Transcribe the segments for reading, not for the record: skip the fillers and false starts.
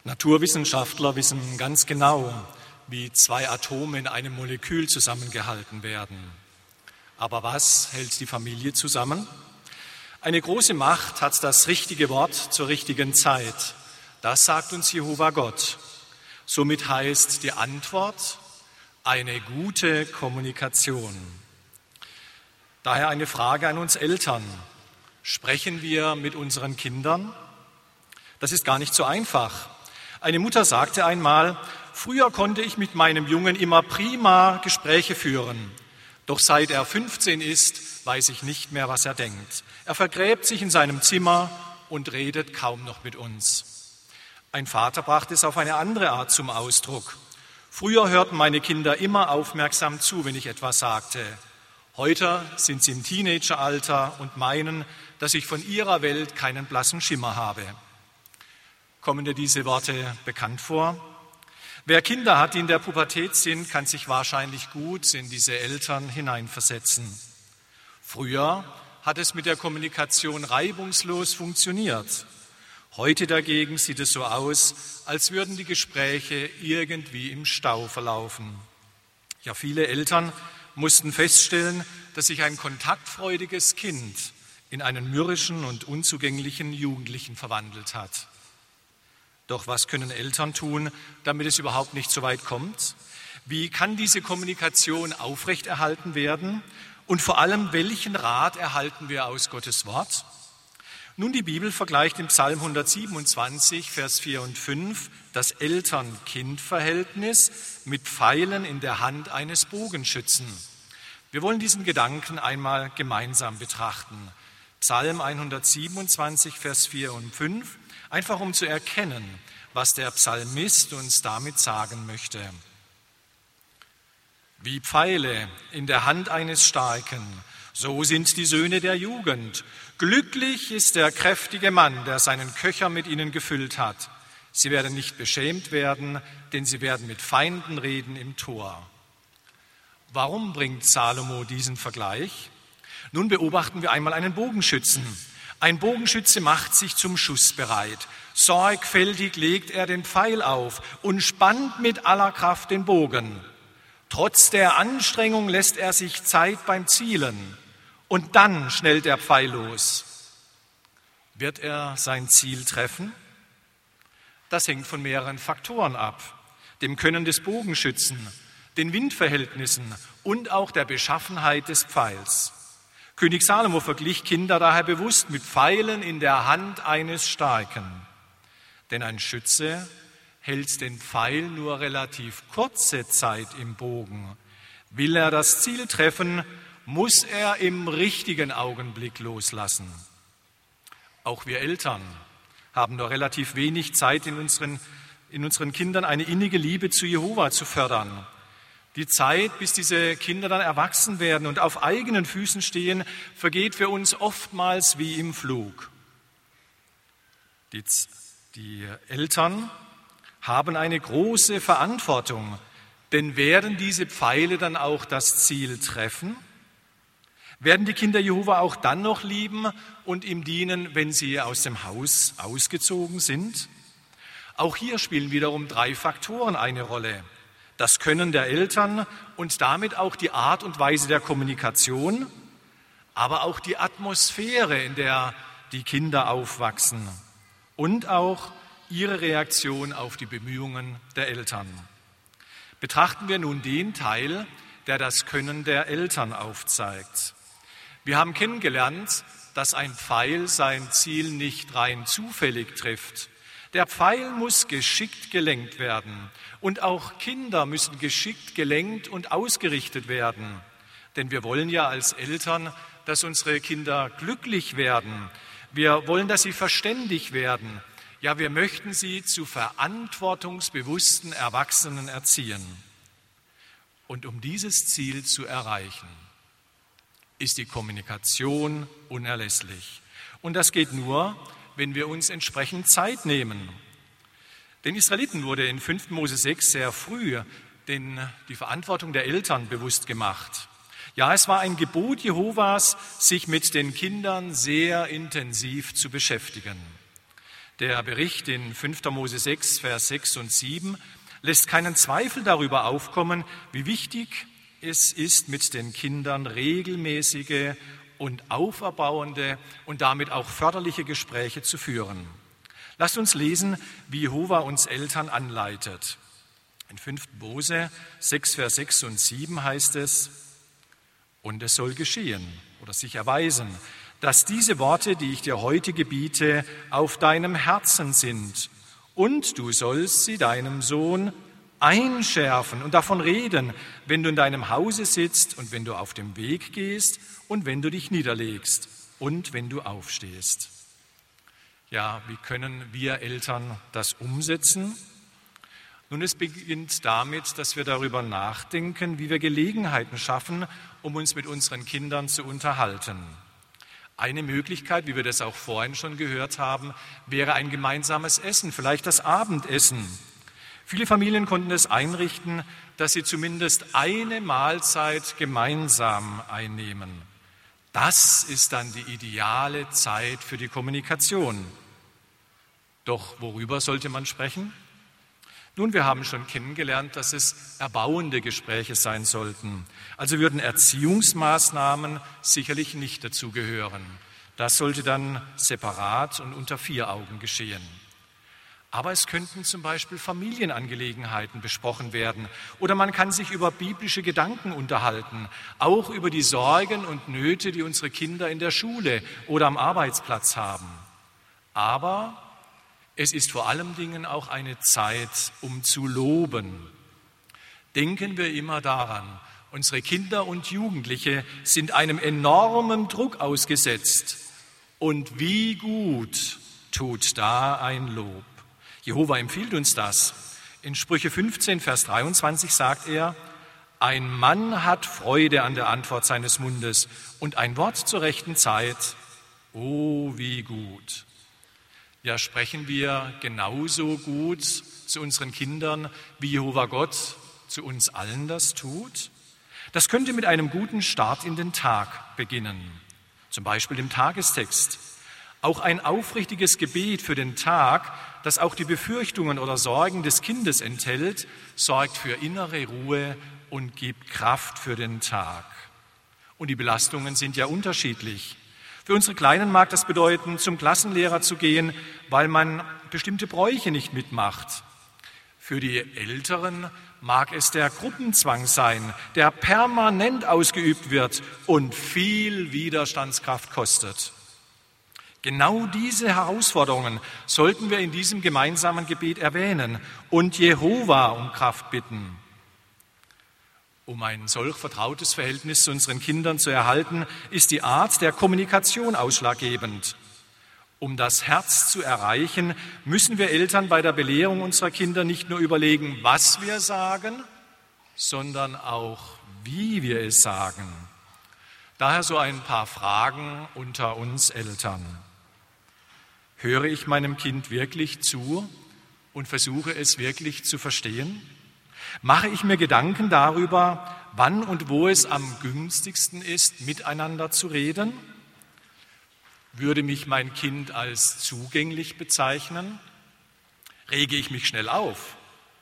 Naturwissenschaftler wissen ganz genau, wie zwei Atome in einem Molekül zusammengehalten werden. Aber was hält die Familie zusammen? Eine große Macht hat das richtige Wort zur richtigen Zeit. Das sagt uns Jehova Gott. Somit heißt die Antwort eine gute Kommunikation. Daher eine Frage an uns Eltern. Sprechen wir mit unseren Kindern? Das ist gar nicht so einfach. Eine Mutter sagte einmal, früher konnte ich mit meinem Jungen immer prima Gespräche führen. Doch seit er 15 ist, weiß ich nicht mehr, was er denkt. Er vergräbt sich in seinem Zimmer und redet kaum noch mit uns. Ein Vater brachte es auf eine andere Art zum Ausdruck. Früher hörten meine Kinder immer aufmerksam zu, wenn ich etwas sagte. Heute sind sie im Teenageralter und meinen, dass ich von ihrer Welt keinen blassen Schimmer habe. Kommen dir diese Worte bekannt vor? Wer Kinder hat, die in der Pubertät sind, kann sich wahrscheinlich gut in diese Eltern hineinversetzen. Früher hat es mit der Kommunikation reibungslos funktioniert. Heute dagegen sieht es so aus, als würden die Gespräche irgendwie im Stau verlaufen. Ja, viele Eltern mussten feststellen, dass sich ein kontaktfreudiges Kind in einen mürrischen und unzugänglichen Jugendlichen verwandelt hat. Doch was können Eltern tun, damit es überhaupt nicht so weit kommt? Wie kann diese Kommunikation aufrechterhalten werden? Und vor allem, welchen Rat erhalten wir aus Gottes Wort? Nun, die Bibel vergleicht im Psalm 127, Vers 4 und 5 das Eltern-Kind-Verhältnis mit Pfeilen in der Hand eines Bogenschützen. Wir wollen diesen Gedanken einmal gemeinsam betrachten. Psalm 127, Vers 4 und 5, einfach um zu erkennen, was der Psalmist uns damit sagen möchte. Wie Pfeile in der Hand eines Starken, so sind die Söhne der Jugend. Glücklich ist der kräftige Mann, der seinen Köcher mit ihnen gefüllt hat. Sie werden nicht beschämt werden, denn sie werden mit Feinden reden im Tor. Warum bringt Salomo diesen Vergleich? Nun beobachten wir einmal einen Bogenschützen. Ein Bogenschütze macht sich zum Schuss bereit. Sorgfältig legt er den Pfeil auf und spannt mit aller Kraft den Bogen. Trotz der Anstrengung lässt er sich Zeit beim Zielen und dann schnellt der Pfeil los. Wird er sein Ziel treffen? Das hängt von mehreren Faktoren ab. Dem Können des Bogenschützen, den Windverhältnissen und auch der Beschaffenheit des Pfeils. König Salomo verglich Kinder daher bewusst mit Pfeilen in der Hand eines Starken. Denn ein Schütze hält den Pfeil nur relativ kurze Zeit im Bogen. Will er das Ziel treffen, muss er im richtigen Augenblick loslassen. Auch wir Eltern haben nur relativ wenig Zeit, in unseren Kindern eine innige Liebe zu Jehova zu fördern. Die Zeit, bis diese Kinder dann erwachsen werden und auf eigenen Füßen stehen, vergeht für uns oftmals wie im Flug. Die Eltern haben eine große Verantwortung, denn werden diese Pfeile dann auch das Ziel treffen? Werden die Kinder Jehova auch dann noch lieben und ihm dienen, wenn sie aus dem Haus ausgezogen sind? Auch hier spielen wiederum 3 Faktoren eine Rolle. Das Können der Eltern und damit auch die Art und Weise der Kommunikation, aber auch die Atmosphäre, in der die Kinder aufwachsen und auch ihre Reaktion auf die Bemühungen der Eltern. Betrachten wir nun den Teil, der das Können der Eltern aufzeigt. Wir haben kennengelernt, dass ein Pfeil sein Ziel nicht rein zufällig trifft. Der Pfeil muss geschickt gelenkt werden und auch Kinder müssen geschickt gelenkt und ausgerichtet werden. Denn wir wollen ja als Eltern, dass unsere Kinder glücklich werden. Wir wollen, dass sie verständig werden. Ja, wir möchten sie zu verantwortungsbewussten Erwachsenen erziehen. Und um dieses Ziel zu erreichen, ist die Kommunikation unerlässlich. Und das geht nur, wenn wir uns entsprechend Zeit nehmen. Den Israeliten wurde in 5. Mose 6 sehr früh die Verantwortung der Eltern bewusst gemacht. Ja, es war ein Gebot Jehovas, sich mit den Kindern sehr intensiv zu beschäftigen. Der Bericht in 5. Mose 6, Vers 6 und 7 lässt keinen Zweifel darüber aufkommen, wie wichtig es ist, mit den Kindern regelmäßige und auferbauende und damit auch förderliche Gespräche zu führen. Lasst uns lesen, wie Jehova uns Eltern anleitet. In 5. Mose 6, Vers 6 und 7 heißt es: Und es soll geschehen oder sich erweisen, dass diese Worte, die ich dir heute gebiete, auf deinem Herzen sind. Und du sollst sie deinem Sohn einschärfen und davon reden, wenn du in deinem Hause sitzt und wenn du auf dem Weg gehst und wenn du dich niederlegst und wenn du aufstehst. Ja, wie können wir Eltern das umsetzen? Nun, es beginnt damit, dass wir darüber nachdenken, wie wir Gelegenheiten schaffen, um uns mit unseren Kindern zu unterhalten. Eine Möglichkeit, wie wir das auch vorhin schon gehört haben, wäre ein gemeinsames Essen, vielleicht das Abendessen. Viele Familien konnten es einrichten, dass sie zumindest eine Mahlzeit gemeinsam einnehmen. Das ist dann die ideale Zeit für die Kommunikation. Doch worüber sollte man sprechen? Nun, wir haben schon kennengelernt, dass es erbauende Gespräche sein sollten. Also würden Erziehungsmaßnahmen sicherlich nicht dazugehören. Das sollte dann separat und unter 4 Augen geschehen. Aber es könnten zum Beispiel Familienangelegenheiten besprochen werden oder man kann sich über biblische Gedanken unterhalten, auch über die Sorgen und Nöte, die unsere Kinder in der Schule oder am Arbeitsplatz haben. Aber es ist vor allen Dingen auch eine Zeit, um zu loben. Denken wir immer daran, unsere Kinder und Jugendliche sind einem enormen Druck ausgesetzt. Und wie gut tut da ein Lob. Jehova empfiehlt uns das. In Sprüche 15, Vers 23 sagt er: Ein Mann hat Freude an der Antwort seines Mundes und ein Wort zur rechten Zeit. Oh, wie gut. Ja, sprechen wir genauso gut zu unseren Kindern, wie Jehova Gott zu uns allen das tut? Das könnte mit einem guten Start in den Tag beginnen, zum Beispiel dem Tagestext. Auch ein aufrichtiges Gebet für den Tag, das auch die Befürchtungen oder Sorgen des Kindes enthält, sorgt für innere Ruhe und gibt Kraft für den Tag. Und die Belastungen sind ja unterschiedlich. Für unsere Kleinen mag das bedeuten, zum Klassenlehrer zu gehen, weil man bestimmte Bräuche nicht mitmacht. Für die Älteren mag es der Gruppenzwang sein, der permanent ausgeübt wird und viel Widerstandskraft kostet. Genau diese Herausforderungen sollten wir in diesem gemeinsamen Gebet erwähnen und Jehova um Kraft bitten. Um ein solch vertrautes Verhältnis zu unseren Kindern zu erhalten, ist die Art der Kommunikation ausschlaggebend. Um das Herz zu erreichen, müssen wir Eltern bei der Belehrung unserer Kinder nicht nur überlegen, was wir sagen, sondern auch, wie wir es sagen. Daher so ein paar Fragen unter uns Eltern. Höre ich meinem Kind wirklich zu und versuche es wirklich zu verstehen? Mache ich mir Gedanken darüber, wann und wo es am günstigsten ist, miteinander zu reden? Würde mich mein Kind als zugänglich bezeichnen? Rege ich mich schnell auf?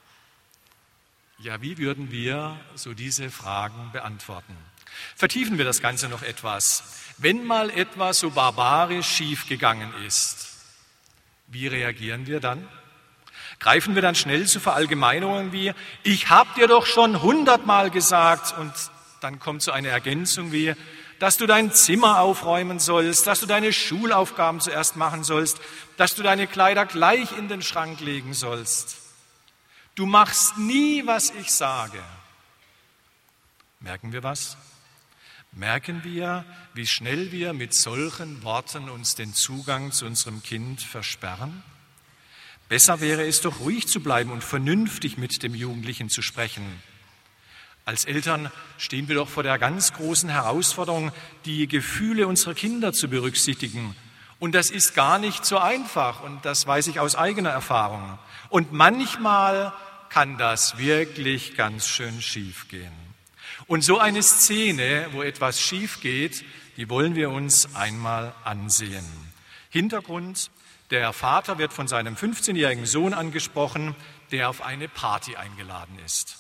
Ja, wie würden wir so diese Fragen beantworten? Vertiefen wir das Ganze noch etwas. Wenn mal etwas so barbarisch schiefgegangen ist, wie reagieren wir dann? Greifen wir dann schnell zu Verallgemeinerungen wie, ich habe dir doch schon 100-mal gesagt, und dann kommt so eine Ergänzung wie, dass du dein Zimmer aufräumen sollst, dass du deine Schulaufgaben zuerst machen sollst, dass du deine Kleider gleich in den Schrank legen sollst. Du machst nie, was ich sage. Merken wir was? Merken wir, wie schnell wir mit solchen Worten uns den Zugang zu unserem Kind versperren? Besser wäre es doch, ruhig zu bleiben und vernünftig mit dem Jugendlichen zu sprechen. Als Eltern stehen wir doch vor der ganz großen Herausforderung, die Gefühle unserer Kinder zu berücksichtigen. Und das ist gar nicht so einfach, und das weiß ich aus eigener Erfahrung. Und manchmal kann das wirklich ganz schön schief gehen. Und so eine Szene, wo etwas schief geht, die wollen wir uns einmal ansehen. Hintergrund: Der Vater wird von seinem 15-jährigen Sohn angesprochen, der auf eine Party eingeladen ist.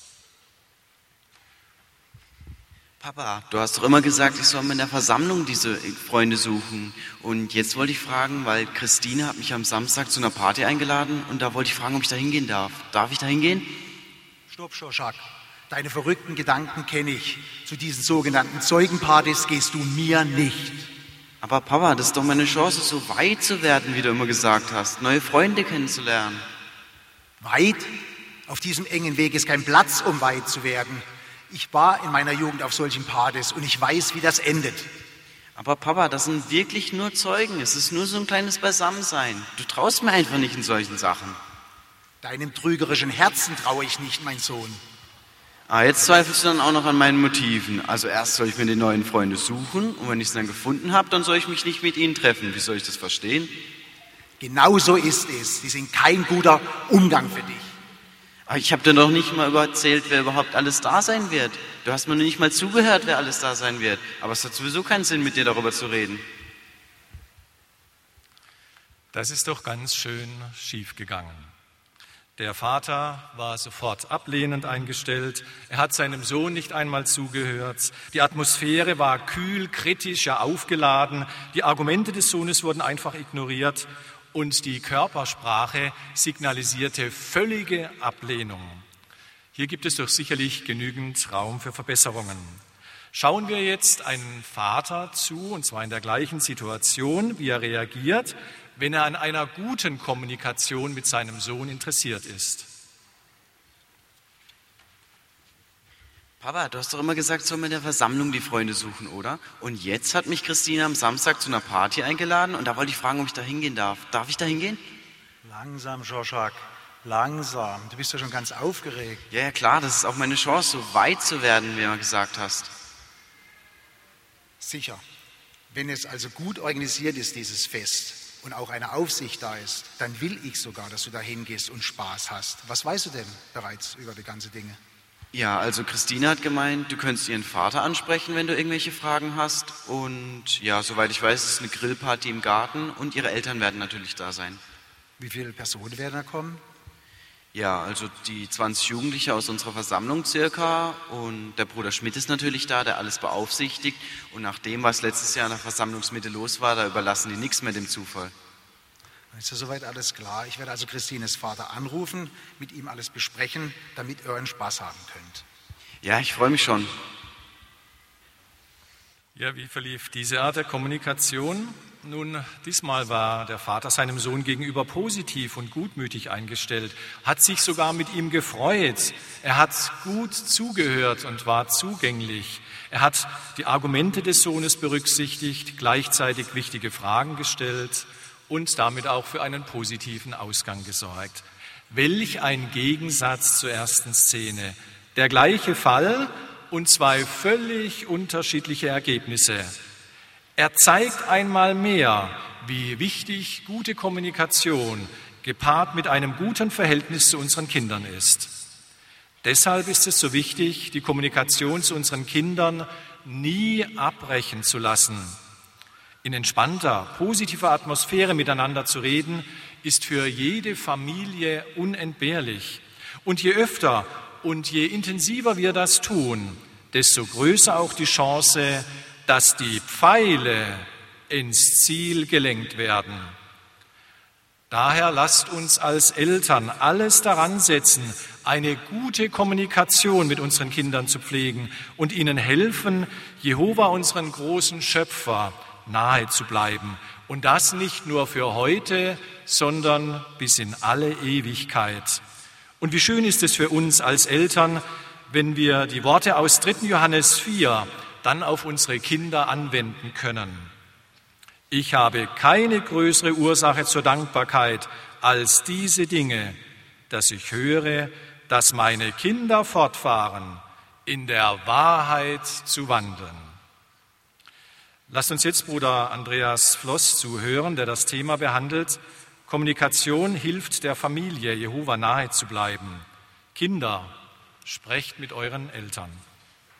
Papa, du hast doch immer gesagt, ich soll mir in der Versammlung diese Freunde suchen. Und jetzt wollte ich fragen, weil Christine hat mich am Samstag zu einer Party eingeladen und da wollte ich fragen, ob ich da hingehen darf. Darf ich da hingehen? Stopp, Schoschak. Deine verrückten Gedanken kenne ich. Zu diesen sogenannten Zeugenpartys gehst du mir nicht. Aber Papa, das ist doch meine Chance, so weit zu werden, wie du immer gesagt hast, neue Freunde kennenzulernen. Weit? Auf diesem engen Weg ist kein Platz, um weit zu werden. Ich war in meiner Jugend auf solchen Partys und ich weiß, wie das endet. Aber Papa, das sind wirklich nur Zeugen. Es ist nur so ein kleines Beisammensein. Du traust mir einfach nicht in solchen Sachen. Deinem trügerischen Herzen traue ich nicht, mein Sohn. Jetzt zweifelst du dann auch noch an meinen Motiven. Also erst soll ich mir die neuen Freunde suchen und wenn ich sie dann gefunden habe, dann soll ich mich nicht mit ihnen treffen. Wie soll ich das verstehen? Genau so ist es. Die sind kein guter Umgang für dich. Aber ich habe dir doch nicht mal erzählt, wer überhaupt alles da sein wird. Du hast mir noch nicht mal zugehört, wer alles da sein wird. Aber es hat sowieso keinen Sinn, mit dir darüber zu reden. Das ist doch ganz schön schief gegangen. Der Vater war sofort ablehnend eingestellt. Er hat seinem Sohn nicht einmal zugehört. Die Atmosphäre war kühl, kritisch, ja aufgeladen. Die Argumente des Sohnes wurden einfach ignoriert. Und die Körpersprache signalisierte völlige Ablehnung. Hier gibt es doch sicherlich genügend Raum für Verbesserungen. Schauen wir jetzt einen Vater zu, und zwar in der gleichen Situation, wie er reagiert, wenn er an einer guten Kommunikation mit seinem Sohn interessiert ist. Papa, du hast doch immer gesagt, soll mir in der Versammlung die Freunde suchen, oder? Und jetzt hat mich Christine am Samstag zu einer Party eingeladen und da wollte ich fragen, ob ich da hingehen darf. Darf ich da hingehen? Langsam, Schoschak, langsam. Du bist ja schon ganz aufgeregt. Ja, klar, das ist auch meine Chance, so weit zu werden, wie du gesagt hast. Sicher. Wenn es also gut organisiert ist, dieses Fest, und auch eine Aufsicht da ist, dann will ich sogar, dass du da hingehst und Spaß hast. Was weißt du denn bereits über die ganzen Dinge? Ja, also Christine hat gemeint, du könntest ihren Vater ansprechen, wenn du irgendwelche Fragen hast. Und ja, soweit ich weiß, ist es eine Grillparty im Garten und ihre Eltern werden natürlich da sein. Wie viele Personen werden da kommen? Ja, also die 20 Jugendliche aus unserer Versammlung circa und der Bruder Schmidt ist natürlich da, der alles beaufsichtigt. Und nach dem, was letztes Jahr in der Versammlungsmitte los war, da überlassen die nichts mehr dem Zufall. Ist ja soweit alles klar. Ich werde also Christines Vater anrufen, mit ihm alles besprechen, damit ihr euren Spaß haben könnt. Ja, ich freue mich schon. Ja, wie verlief diese Art der Kommunikation? Nun, diesmal war der Vater seinem Sohn gegenüber positiv und gutmütig eingestellt, hat sich sogar mit ihm gefreut. Er hat gut zugehört und war zugänglich. Er hat die Argumente des Sohnes berücksichtigt, gleichzeitig wichtige Fragen gestellt und damit auch für einen positiven Ausgang gesorgt. Welch ein Gegensatz zur ersten Szene. Der gleiche Fall und zwei völlig unterschiedliche Ergebnisse. Er zeigt einmal mehr, wie wichtig gute Kommunikation gepaart mit einem guten Verhältnis zu unseren Kindern ist. Deshalb ist es so wichtig, die Kommunikation zu unseren Kindern nie abbrechen zu lassen. In entspannter, positiver Atmosphäre miteinander zu reden, ist für jede Familie unentbehrlich. Und je öfter und je intensiver wir das tun, desto größer auch die Chance, dass die Pfeile ins Ziel gelenkt werden. Daher lasst uns als Eltern alles daran setzen, eine gute Kommunikation mit unseren Kindern zu pflegen und ihnen helfen, Jehova, unseren großen Schöpfer, nahe zu bleiben. Und das nicht nur für heute, sondern bis in alle Ewigkeit. Und wie schön ist es für uns als Eltern, wenn wir die Worte aus 3. Johannes 4 dann auf unsere Kinder anwenden können. Ich habe keine größere Ursache zur Dankbarkeit als diese Dinge, dass ich höre, dass meine Kinder fortfahren, in der Wahrheit zu wandeln. Lasst uns jetzt Bruder Andreas Floss zuhören, der das Thema behandelt. Kommunikation hilft der Familie, Jehova nahe zu bleiben. Kinder, sprecht mit euren Eltern.